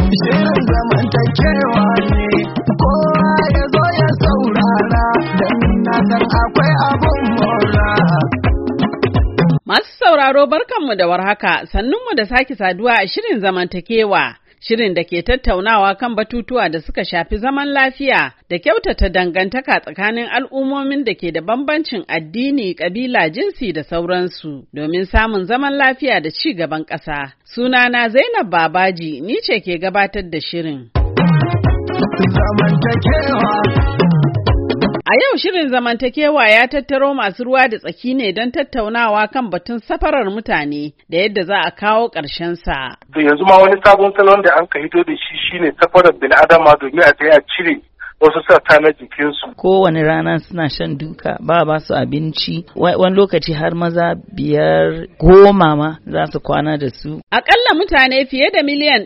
Shirin zamantakewa ne, kowa ya zo ya saurara, don na san akwai abun mora. Masu sauraro barkanmu da warhaka, sannunmu da sake saduwa a shirin zamantakewa. Shirin da ke tattaunawa kan batutuwa da suka shafi zaman lafiya da kyautata dangantaka tsakanin al'ummomin da ke da bambancin addini, ƙabila, jinsi da sauransu domin samun zaman lafiya da ci gaban ƙasa. Sunana Zainab Babaji, ni ce ke gabatar da shirin. A yau shirin zamantakewa ya tattaro masu ruwa da tsaki ne don tattaunawa kan batun safarar mutane da yadda za a kawo sa. Yanzu ma wani sabon salon da an ka hito da shi shine safarar bil'adama domin a tsaye a cire wasu sassa na jikinsu. Kowane rana suna shan duka, ba su abinci, wani lokaci har maza 5, 10 ma za su kwana da su. Akalla mutane fiye da miliyan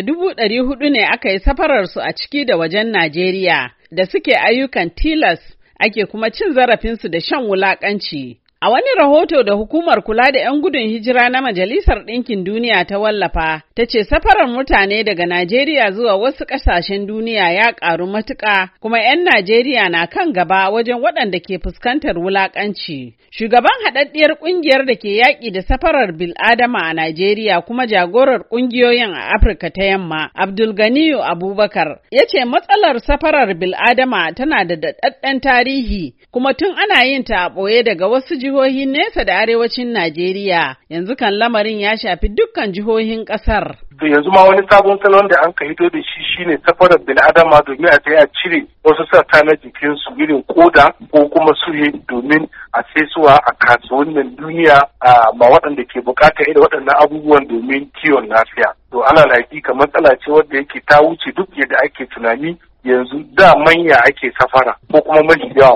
1.400 ne aka yi safararsu a ciki da wajen Najeriya. Da suke ayyukan tilas ake kuma cin zarafinsu da shan wulaƙanci. A wani rahoto da hukumar kula da 'yan gudun hijira na Majalisar Ɗinkin Duniya ta wallafa, ta ce safarar mutane daga Najeriya zuwa wasu ƙasashen duniya ya ƙaru matuƙa, kuma 'yan Najeriya na kan gaba wajen waɗanda ke fuskantar wulaƙanci. Shugaban haɗaɗɗiyar ƙungiyar da ke yaƙi da safarar bil'adama a Najeriya kuma jagorar ƙungiyoyin a Afirka ta Yamma, Abdulganiyu Abubakar, ya ce matsalar safarar bil'adama tana da daɗaɗɗen tarihi, kuma tun ana yin ta a ɓoye daga wasu jihohin nesa da arewacin Najeriya, yanzu kan lamarin ya shafi dukkan jihohin ƙasar. Yanzu ma wani sabon salon da an ka hito da shi shine safarar bil'adama domin a tsaye a cire wasu sassa na jikinsu irin koda ko kuma suhe domin a saisuwa a kasuwannin duniya ma waɗanda ke buƙatar irin waɗannan abubuwan domin kiwon lafiya. To ana hakika matsala ce wadda yake ta wuce duk yadda ake tunani. Yanzu da manya ake safara ko kuma mafi yawa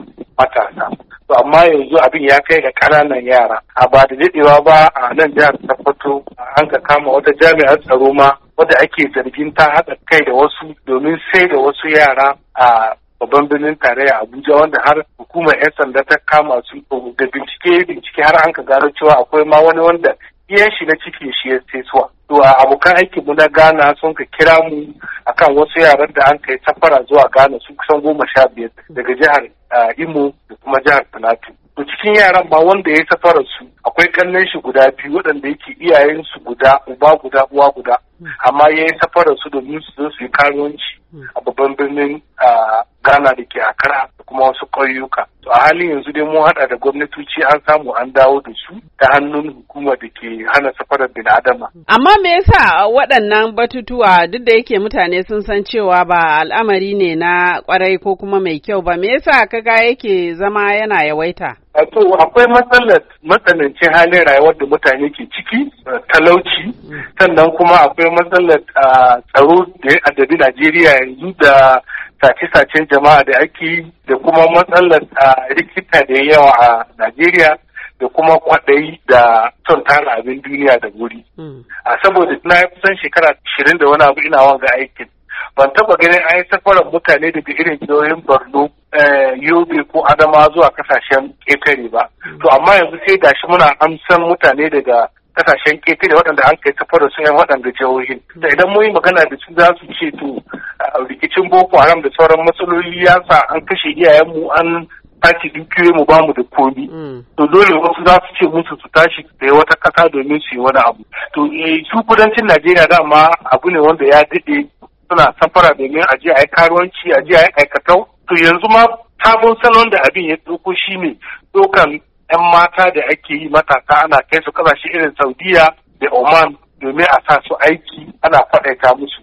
matasa. To amma yanzu abin ya kai ga ƙananan yara. A ba da daɗewa ba a nan jihar Sokoto an ka kama wata jami'ar tsaro ma wadda ake zargin ta haɗa kai da wasu domin sai da wasu yara a babban birnin tarayya Abuja, wanda har hukumar 'yan sanda ta kama su da bincike har an ka gano cewa akwai ma wani wanda iyan shi na ciki shi ya saisuwa. To a abokan aikin mu na Ghana sun ka kira mu akan wasu yaran da an kai safara zuwa Ghana su kusan 15 daga jihar Imo da kuma jihar Plateau. To cikin yaran ma wanda ya safara su akwai kannan shi guda 2 waɗanda yake iyayen su guda, uba guda, uwa guda, amma ya yi safara su domin su zo su yi karuwanci a babban birnin Ghana da ke Accra da kuma wasu ƙauyuka. To a halin yanzu dai mun haɗa da gwamnatoci an samu an dawo da su ta hannun hukumar da ke hana safarar bil'adama. Amma me yasa waɗannan batutuwa duk da yake mutane sun san cewa ba al'amari ne na ƙwarai ko kuma mai kyau ba, me yasa kaga yake zama yana yawaita? To akwai matsalar matsanancin halin rayuwar da mutane ke ciki, talauci, sannan kuma akwai matsalar tsaro da ya addabi Najeriya yanzu da sace-sacen jama'a da ake da kuma matsalar rikita da yawa a Najeriya da kuma kwaɗayi da son tara abin duniya da wuri. Saboda na kusan shekara 20 da wani abu ina wanga aikin. Ban taba ganin an yi safarar mutane daga irin jihohin Borno, Yobe ko Adama zuwa kasashen ƙetare ba. To amma yanzu sai gashi muna amsan mutane daga kasashen ƙetare waɗanda an kai safarar su 'yan waɗanda jihohin. Da idan mun yi magana da su za su ce to rikicin Boko Haram da sauran matsaloli ya sa an kashe iyayenmu, an tashi dukiyoyi mu bamu da komi. To dole wasu za su ce musu su tashi da wata ƙasa domin su yi wani abu. To su kudancin Najeriya dama abu ne wanda ya daɗe suna safara domin a je a yi karuwanci, a je a yi aikatau. To yanzu ma sabon salon da abin ya ɗauko shi ne ɗaukan 'yan mata da ake yi matasa ana kai su ƙasashe irin Saudiya da Oman domin a sa su aiki ana faɗaita musu.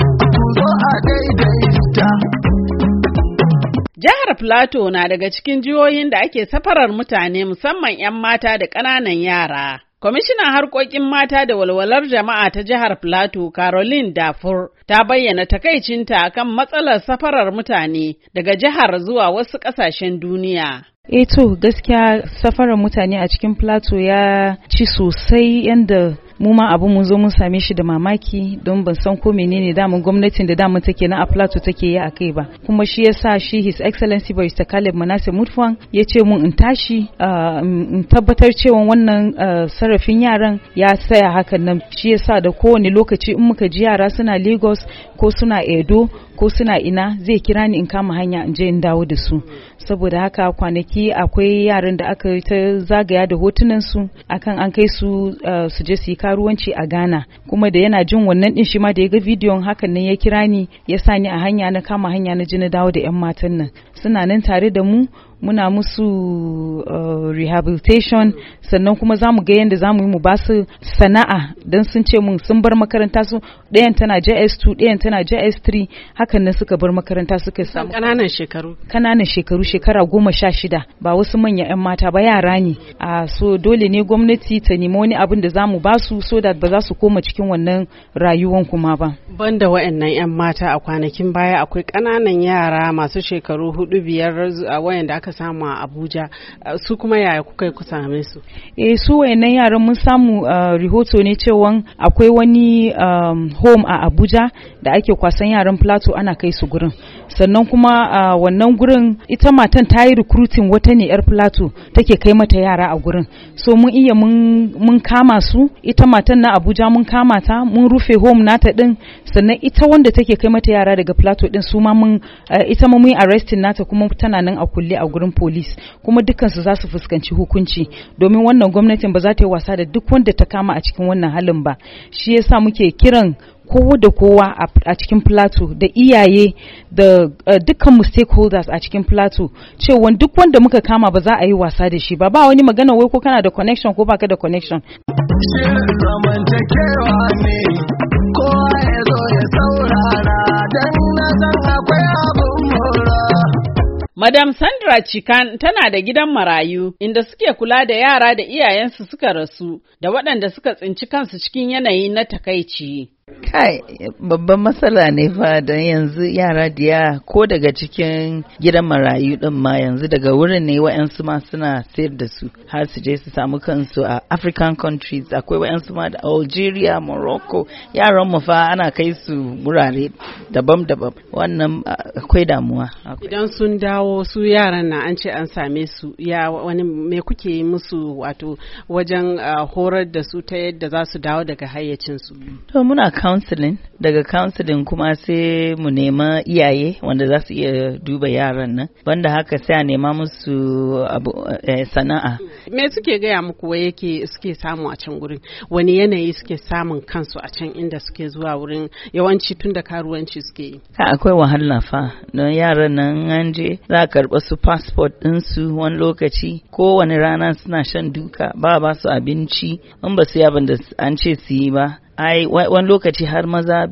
Jihar Plateau na daga cikin jihohin da ake safarar mutane musamman 'yan mata da ƙananan yara. Kwamishinan harkokin mata da walwalar jama'a ta jihar Plateau, Caroline Dafur, ta bayyana takaicinta kan matsalar safarar mutane daga jihar zuwa wasu ƙasashen duniya. To gaskiya safarar mutane a cikin Plateau ya ci sosai yanda mu ma abu mun zo mun same shi da mamaki don ban san ko menene damun gwamnatin da damun take na a Plateau take yi akai ba, kuma shi yasa shi His Excellency Barrister Caleb Manasseh Mutfwang ya ce mun in tashi in tabbatar cewa wannan sarrafin yaran ya tsaya hakan nan. Shi yasa da kowane lokaci in muka ji yara suna Lagos ko suna Edo ko suna ina zai kira ni in kama hanya in je in dawo da su. Saboda haka kwanaki akwai yaran da aka ta zagaya da hotunan su akan an kai su su je su yi karuwanci a Ghana, kuma da yana jin wannan din shi ma da ya ga bidiyon hakan nan ya kira ni ya sa ni a hanya na kama hanya na ji na dawo da 'yan matan nan. Suna nan tare da mu, muna musu rehabilitation, sannan kuma za mu ga yadda za mu yi mu ba su sana'a don sun ce mun sun bar makaranta su ɗayan tana JS2 ɗayan tana JS3 hakan nan suka bar makaranta suka samu ƙananan shekaru shekara 16 ba wasu manya 'yan mata ba yara ne so dole ne gwamnati ta nemi wani abin da za mu ba su so da ba za su koma cikin wannan rayuwan kuma ba. Banda wa'annan 'yan mata a kwanakin baya akwai ƙananan yara masu shekaru 4-5 a wayanda aka samu a Abuja, su kuma yaya kuka yi ku same su? Su wayannan yaran mun samu rahoto ne cewa akwai wani home a Abuja da ake kwasan yaran Plateau ana kai su gurin, sannan kuma wannan gurin ita matan ta yi recruiting wata ne yar Plateau take kai mata yara a gurin, so mun kama su, ita matan na Abuja mun kama ta mun rufe home nata din, sannan ita wanda take kai mata yara daga Plateau din su ma mun arresting nata kuma tana nan a kulle a gurin police, kuma dukansu za su fuskanci hukunci domin wannan gwamnatin ba za ta yi wasa da duk wanda ta kama a cikin wannan halin ba. Shi yasa muke kiran kowa da kowa a cikin Plateau da iyaye da dukkan mu stakeholders a cikin Plateau cewa duk wanda muka kama ba za a yi wasa da shi ba wani magana wai ko kana da connection ko baka da connection. Shirin zamantakewa ne kowa ya zo ya saurara don na san akwai abin mora. Madam Sandra Chikan tana da gidan marayu inda suke kula da yara da iyayensu suka rasu da waɗanda suka tsinci kansu cikin yanayi na takaici. Kai babban matsala ne fa don yanzu yara diya ko daga cikin gidan marayu din ma yanzu daga wurin ne wa'yansu ma suna sayar da su har su je su samu kansu a African countries, akwai wa'yansu ma da Algeria, Morocco, yaran mu fa ana kai su wurare daban-daban, wannan akwai damuwa. Idan sun dawo su yaran na an ce an same su wani me kuke yi musu wato wajen horar da su ta yadda za su dawo daga hayyacin su? To muna counseling, daga counseling kuma sai mu nema iyaye wanda za su iya duba yaran nan, banda haka sai a nema musu sana'a. Me suke gaya muku wai yake suke samu a can gurin, wani yanayi suke samun kansu a can inda suke zuwa wurin yawanci tun da karuwanci suke yi? Akwai wahala fa, don yaran nan an je za a karɓa su passport ɗinsu wani lokaci, kowane rana suna shan duka, ba su abinci, in ba su yi abin da an ce su yi ba. Wani lokaci har maza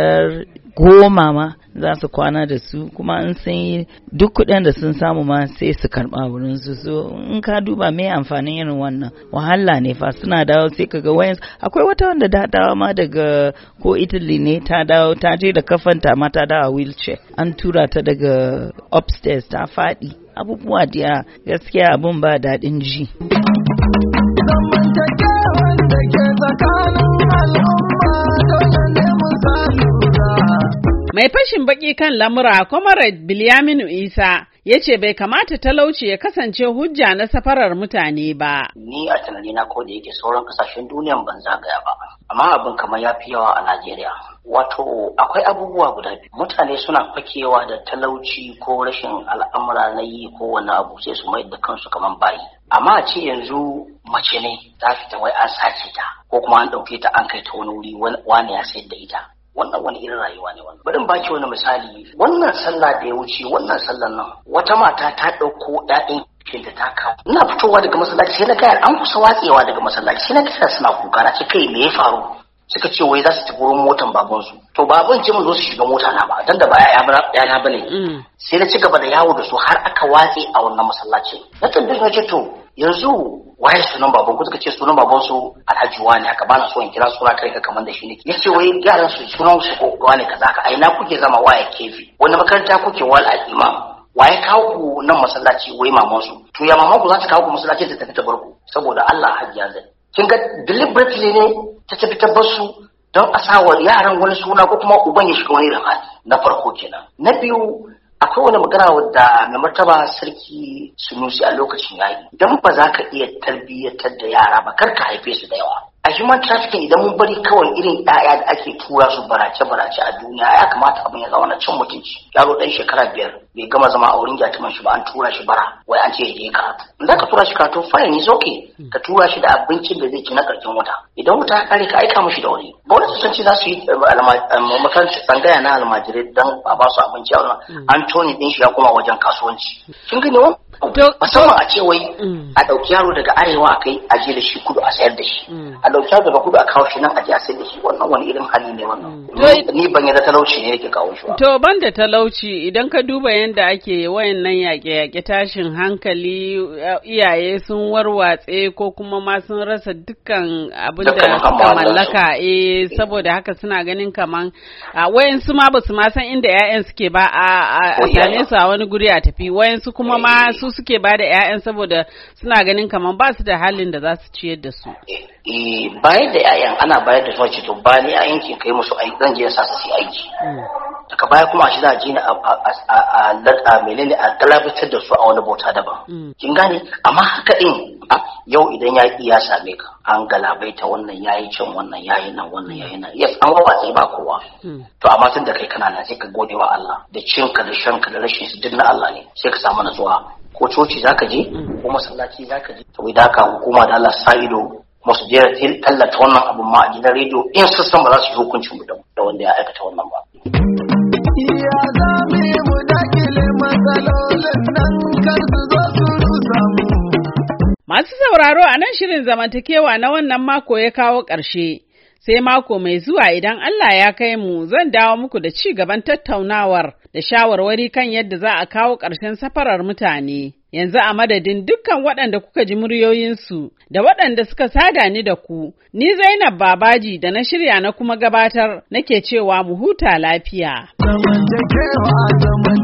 5-10 ma za su kwana da su, kuma in sun yi duk kuɗin da sun samu ma sai su karɓa wurin su. So in ka duba me amfanin irin wannan wahala ne fa, suna dawo sai kaga wayansu. Akwai wata wanda ta dawo ma daga ko Italy ne, ta dawo ta je da kafanta ma ta dawo wheelchair, an tura ta daga upstairs ta faɗi, abubuwa da gaskiya abun ba daɗin ji. Mai fashin baki kan lamura, Comrade Bilyaminu Isa, ya ce bai kamata talauci ya kasance hujja na safarar mutane ba. Ni a tunanina ko da yake sauran kasashen duniyan ban zagaya ba, amma abin kamar ya fi yawa a Najeriya. Wato akwai abubuwa guda biyu. Mutane suna fakewa da talauci ko rashin al'amura na yi ko wani abu sai su mai da kansu kamar bayi. Amma a ce yanzu mace ne ta fita wai an sace ta ko kuma an ɗauke ta an kai ta wani wuri wani ya sayar da ita. Wannan wani irin rayuwa ne wannan. Bari in baki wani misali. Wannan sallah da ya wuce, wannan sallar nan wata mata ta ɗauko ƴaƴan da ta kawo. Ina fitowa daga masallaci sai na ga an kusa watsewa daga masallaci sai na ga suna kuka na ce kai me ya faru? Suka ce wai za su tafi wurin motan babansu. To baban ce mun zo su shiga mota na ba dan da ba yana bane. Sai na ci gaba da yawo da su har aka watse a wannan masallaci. Na tambaye na ce to yanzu waye sunan baban ku? Suka ce sunan baban su Alhaji wani haka, bana so in kira suna kai ka kaman da shi ne. Yace wai yaran su sunan su ko wani kaza ka, a ina kuke zama waye kefi? Wani makaranta kuke wal al-imam? Waye kawo ku nan masallaci? Wai maman su. To ya maman ku za ta kawo ku masallaci ta tafi ta barku saboda Allah hajjiya zai. Kin ga deliberately ne ta tafi ta basu don a sa wa yaran wani suna ko kuma uban ya shiga wani hali. Na farko kenan. Na biyu, akwai wani magana wadda mai martaba sarki Sunusi a lokacin yayi, idan ba za ka iya tarbiyyatar da yara ba kar ka haife su da yawa. A human trafficking idan mun bari kawai irin ɗaya da ake tura su barace-barace a duniya, ya kamata abin ya zama na cin mutunci. Yaro ɗan shekara 5 bai gama zama a wurin gyatuman shi ba, an tura shi bara, wai an ce ya je karatu. In za ka tura shi karatu fine is okay, ka tura shi da abincin da zai ci na ƙarshen wata. Idan wuta ya kare ka aika mishi da wuri. Gwamnati sun ce za su yi makarantar tsangaya na almajirai don a ba su abinci a wurin, an tone ɗin shi ya koma wajen kasuwanci. Kin gani wani? Musamman a ce wai a ɗauki yaro daga arewa a kai a je da shi kudu a sayar da shi. A ɗauki yaro daga kudu a kawo shi nan a je a sayar da shi. Wannan wani irin hali ne wannan. Ni ban yadda talauci ne yake kawo shi ba. To ban da talauci idan ka duba yadda ake wayannan yaƙe-yaƙe tashin hankali, iyaye sun warwatse ko kuma ma sun rasa dukkan abin da suka mallaka, saboda haka suna ganin kaman wayansu ma ba su ma san inda 'ya'yan suke ba a same su a wani guri a tafi, wayansu kuma ma su suke ba da 'ya'yan saboda suna ganin kaman ba su da halin da za su ciyar da su. Bayar da 'ya'yan ana bayar da su to ba ni 'ya'yan ki kai musu aiki, zan je sa su aiki. Daga baya kuma shi za a je a menene a galabatar da su a wani bauta daban. Kin gane? Amma haka din yau idan ya same ka an galabaita wannan yayi can wannan yayi nan wannan yayi nan, yes an wawa ba kowa. To amma tun da kai kana nan sai ka gode wa Allah, da cinka da shanka da rashin su duk na Allah ne, sai ka samu natsuwa. Ko coci zaka je ko masallaci zaka je, to idan ka hukuma da Allah sa ido kuma su je tallata wannan abun ma a gidan rediyo in sun san ba za su yi hukuncin mu da wanda ya aikata wannan ba. Ya zame mu dakile matsalolin nan kar su zo su rusa mu. Masu sauraro, a nan shirin zamantakewa na wannan mako ya kawo ƙarshe. Sai mako mai zuwa idan Allah ya kai mu zan dawo muku da ci gaban tattaunawar da shawarwari kan yadda za a kawo ƙarshen safarar mutane. Yanzu a madadin dukkan waɗanda kuka ji muryoyinsu da waɗanda suka sada ni da ku, ni Zainab Babaji da na shirya na kuma gabatar nake cewa mu huta lafiya.